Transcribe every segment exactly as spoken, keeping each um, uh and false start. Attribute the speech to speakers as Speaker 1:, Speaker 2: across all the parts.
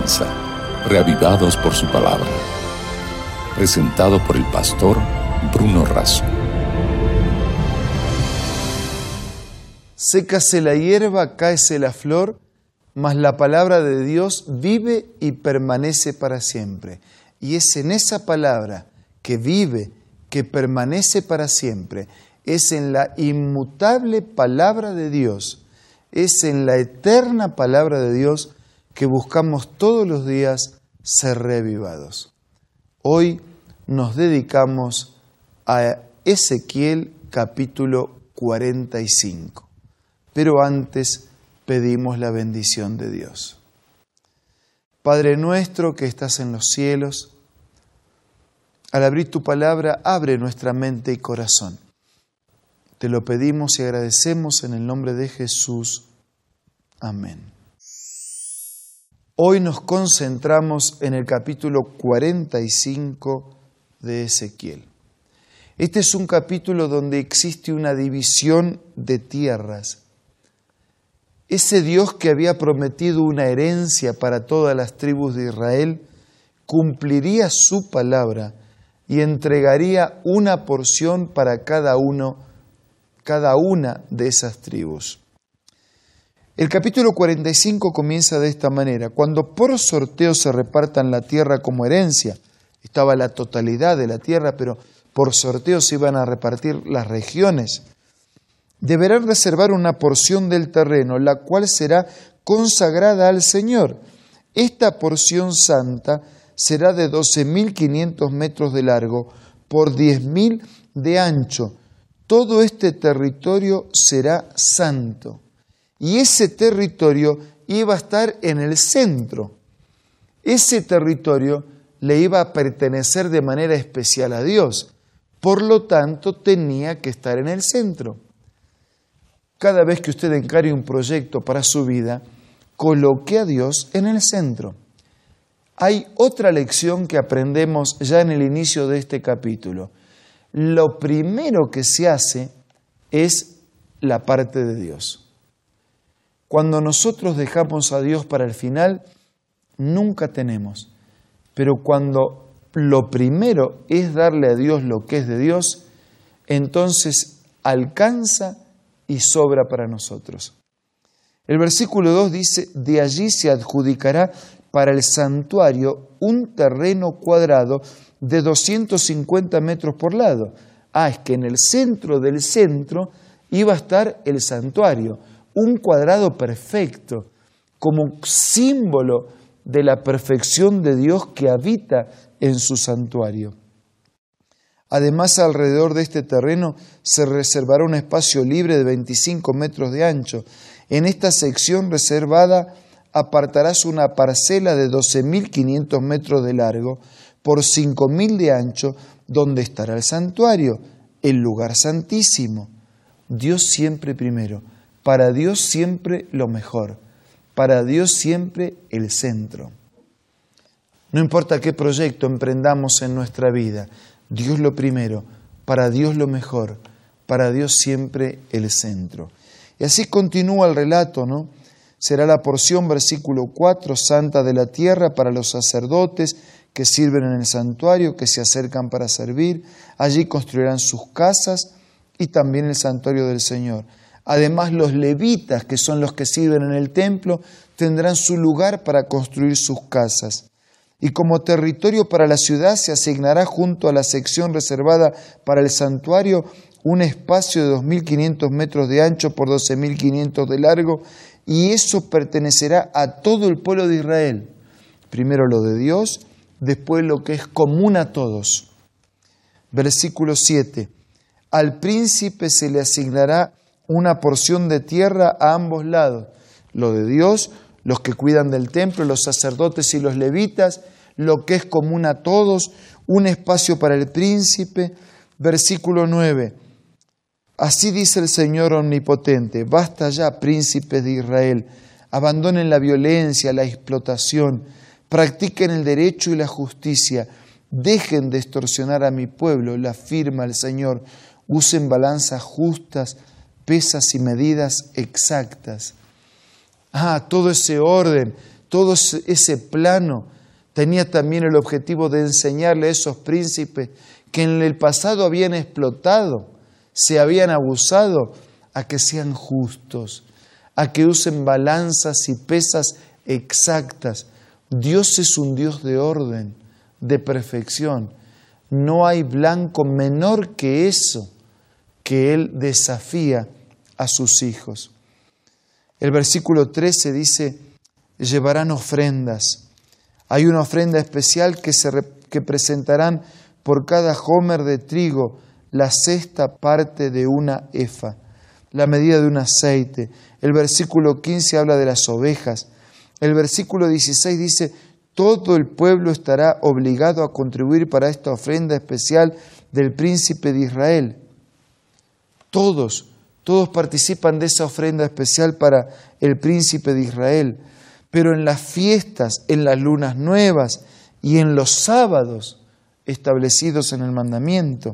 Speaker 1: comienza, reavivados por su palabra. Presentado por el pastor Bruno Razo.
Speaker 2: Sécase la hierba, cáese la flor, mas la palabra de Dios vive y permanece para siempre. Y es en esa palabra que vive, que permanece para siempre, es en la inmutable palabra de Dios, es en la eterna palabra de Dios que buscamos todos los días ser reavivados. Hoy nos dedicamos a Ezequiel capítulo cuarenta y cinco. Pero antes pedimos la bendición de Dios. Padre nuestro que estás en los cielos, al abrir tu palabra, abre nuestra mente y corazón. Te lo pedimos y agradecemos en el nombre de Jesús. Amén. Hoy nos concentramos en el capítulo cuarenta y cinco de Ezequiel. Este es un capítulo donde existe una división de tierras. Ese Dios que había prometido una herencia para todas las tribus de Israel, cumpliría su palabra y entregaría una porción para cada uno, cada una de esas tribus. El capítulo cuarenta y cinco comienza de esta manera: cuando por sorteo se repartan la tierra como herencia, estaba la totalidad de la tierra, pero por sorteo se iban a repartir las regiones. Deberán reservar una porción del terreno, la cual será consagrada al Señor. Esta porción santa será de doce mil quinientos metros de largo por diez mil de ancho. Todo este territorio será santo. Y ese territorio iba a estar en el centro. Ese territorio le iba a pertenecer de manera especial a Dios. Por lo tanto, tenía que estar en el centro. Cada vez que usted encare un proyecto para su vida, coloque a Dios en el centro. Hay otra lección que aprendemos ya en el inicio de este capítulo. Lo primero que se hace es la parte de Dios. Cuando nosotros dejamos a Dios para el final, nunca tenemos. Pero cuando lo primero es darle a Dios lo que es de Dios, entonces alcanza y sobra para nosotros. El versículo dos dice: de allí se adjudicará para el santuario un terreno cuadrado de doscientos cincuenta metros por lado. Ah, es que en el centro del centro iba a estar el santuario, un cuadrado perfecto, como símbolo de la perfección de Dios que habita en su santuario. Además, alrededor de este terreno se reservará un espacio libre de veinticinco metros de ancho. En esta sección reservada apartarás una parcela de doce mil quinientos metros de largo por cinco mil de ancho, donde estará el santuario, el lugar santísimo. Dios siempre primero, para Dios siempre lo mejor, para Dios siempre el centro. No importa qué proyecto emprendamos en nuestra vida, Dios lo primero, para Dios lo mejor, para Dios siempre el centro. Y así continúa el relato, ¿no? Será la porción, versículo cuatro, santa de la tierra para los sacerdotes que sirven en el santuario, que se acercan para servir. Allí construirán sus casas y también el santuario del Señor. Además, los levitas, que son los que sirven en el templo, tendrán su lugar para construir sus casas. Y como territorio para la ciudad se asignará junto a la sección reservada para el santuario un espacio de dos mil quinientos metros de ancho por doce mil quinientos de largo, y eso pertenecerá a todo el pueblo de Israel. Primero lo de Dios, después lo que es común a todos. Versículo siete. Al príncipe se le asignará una porción de tierra a ambos lados. Lo de Dios, los que cuidan del templo, los sacerdotes y los levitas, lo que es común a todos, un espacio para el príncipe. Versículo nueve. Así dice el Señor omnipotente: basta ya, príncipes de Israel, abandonen la violencia, la explotación, practiquen el derecho y la justicia, dejen de extorsionar a mi pueblo, la afirma el Señor, usen balanzas justas, pesas y medidas exactas. Ah, todo ese orden, todo ese plano tenía también el objetivo de enseñarle a esos príncipes que en el pasado habían explotado, se habían abusado, a que sean justos, a que usen balanzas y pesas exactas. Dios es un Dios de orden, de perfección. No hay blanco menor que eso que Él desafía a sus hijos. El versículo trece dice, llevarán ofrendas. Hay una ofrenda especial que, se, que presentarán por cada homer de trigo, la sexta parte de una efa, la medida de un aceite. El versículo quince habla de las ovejas. El versículo dieciséis dice, todo el pueblo estará obligado a contribuir para esta ofrenda especial del príncipe de Israel. Todos, todos participan de esa ofrenda especial para el príncipe de Israel. Pero en las fiestas, en las lunas nuevas y en los sábados establecidos en el mandamiento,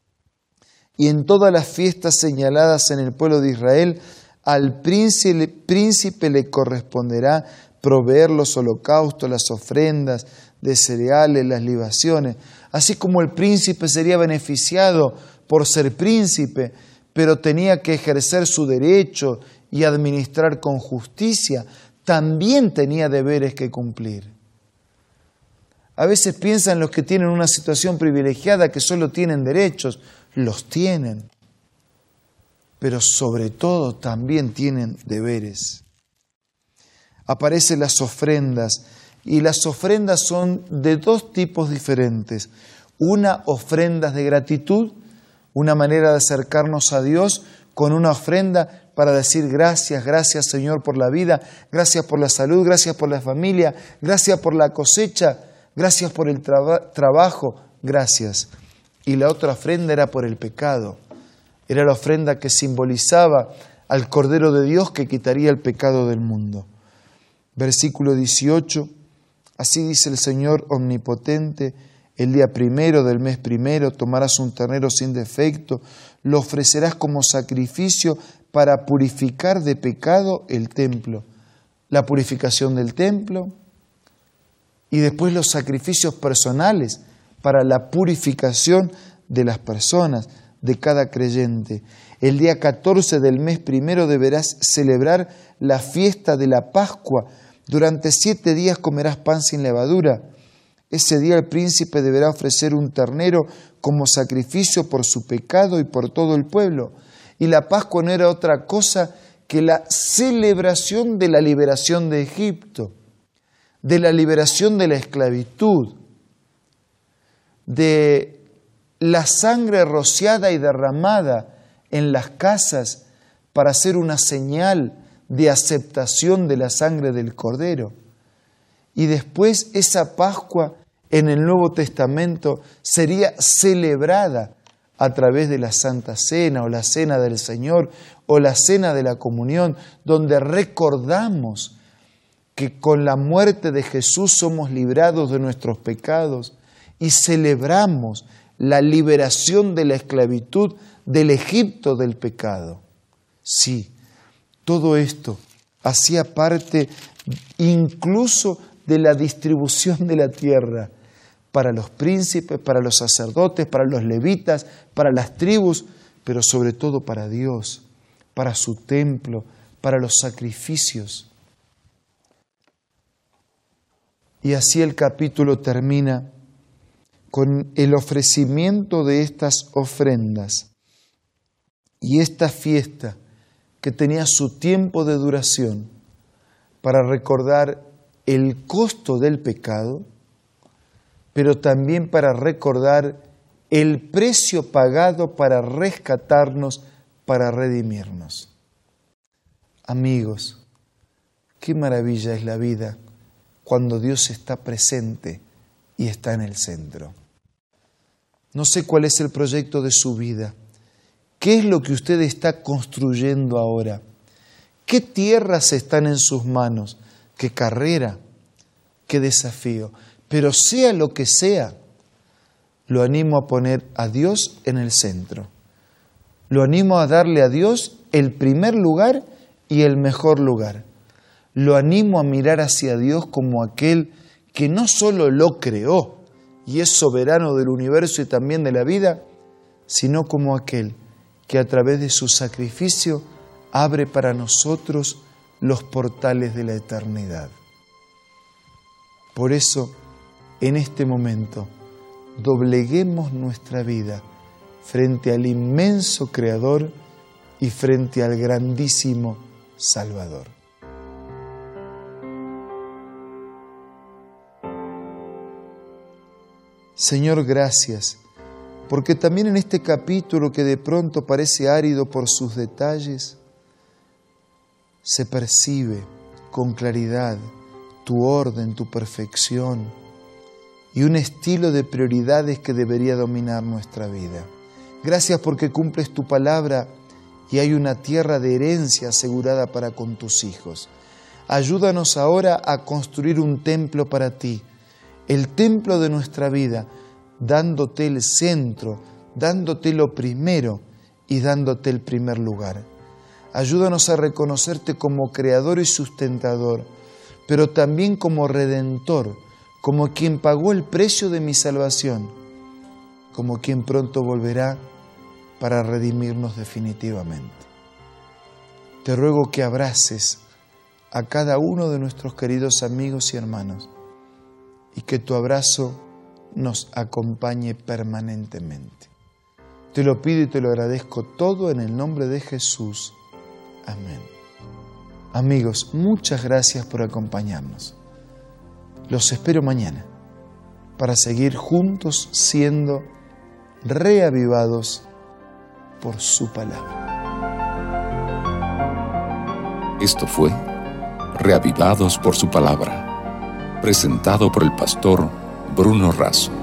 Speaker 2: y en todas las fiestas señaladas en el pueblo de Israel, al príncipe, príncipe le corresponderá proveer los holocaustos, las ofrendas de cereales, las libaciones. Así como el príncipe sería beneficiado por ser príncipe, pero tenía que ejercer su derecho y administrar con justicia, también tenía deberes que cumplir. A veces piensan los que tienen una situación privilegiada que solo tienen derechos. Los tienen, pero sobre todo también tienen deberes. Aparecen las ofrendas, y las ofrendas son de dos tipos diferentes. Una, ofrendas de gratitud, una manera de acercarnos a Dios con una ofrenda para decir gracias, gracias Señor por la vida, gracias por la salud, gracias por la familia, gracias por la cosecha, gracias por el traba- trabajo, gracias. Y la otra ofrenda era por el pecado. Era la ofrenda que simbolizaba al Cordero de Dios que quitaría el pecado del mundo. Versículo dieciocho, así dice el Señor omnipotente, el día primero del mes primero tomarás un ternero sin defecto, lo ofrecerás como sacrificio para purificar de pecado el templo. La purificación del templo y después los sacrificios personales para la purificación de las personas, de cada creyente. El día catorce del mes primero deberás celebrar la fiesta de la Pascua. Durante siete días comerás pan sin levadura. Ese día el príncipe deberá ofrecer un ternero como sacrificio por su pecado y por todo el pueblo. Y la Pascua no era otra cosa que la celebración de la liberación de Egipto, de la liberación de la esclavitud, de la sangre rociada y derramada en las casas para hacer una señal de aceptación de la sangre del Cordero. Y después esa Pascua en el Nuevo Testamento sería celebrada a través de la Santa Cena o la Cena del Señor o la Cena de la Comunión, donde recordamos que con la muerte de Jesús somos librados de nuestros pecados y celebramos la liberación de la esclavitud del Egipto del pecado. Sí, todo esto hacía parte incluso de la distribución de la tierra para los príncipes, para los sacerdotes, para los levitas, para las tribus, pero sobre todo para Dios, para su templo, para los sacrificios. Y así el capítulo termina con el ofrecimiento de estas ofrendas y esta fiesta que tenía su tiempo de duración para recordar el costo del pecado, pero también para recordar el precio pagado para rescatarnos, para redimirnos. Amigos, qué maravilla es la vida cuando Dios está presente y está en el centro. No sé cuál es el proyecto de su vida. ¿Qué es lo que usted está construyendo ahora? ¿Qué tierras están en sus manos? ¿Qué carrera? ¿Qué desafío? Pero sea lo que sea, lo animo a poner a Dios en el centro. Lo animo a darle a Dios el primer lugar y el mejor lugar. lo animo a mirar hacia Dios como aquel que no solo lo creó y es soberano del universo y también de la vida, sino como aquel que a través de su sacrificio abre para nosotros los portales de la eternidad. Por eso, en este momento, dobleguemos nuestra vida frente al inmenso Creador y frente al grandísimo Salvador. Señor, gracias, porque también en este capítulo que de pronto parece árido por sus detalles, se percibe con claridad tu orden, tu perfección y un estilo de prioridades que debería dominar nuestra vida. Gracias porque cumples tu palabra y hay una tierra de herencia asegurada para con tus hijos. Ayúdanos ahora a construir un templo para ti, el templo de nuestra vida, dándote el centro, dándote lo primero y dándote el primer lugar. Ayúdanos a reconocerte como creador y sustentador, pero también como redentor, como quien pagó el precio de mi salvación, como quien pronto volverá para redimirnos definitivamente. Te ruego que abraces a cada uno de nuestros queridos amigos y hermanos y que tu abrazo nos acompañe permanentemente. Te lo pido y te lo agradezco todo en el nombre de Jesús. Amén. Amigos, muchas gracias por acompañarnos. Los espero mañana para seguir juntos siendo reavivados por su palabra.
Speaker 1: Esto fue Reavivados por su palabra, presentado por el pastor Bruno Razo.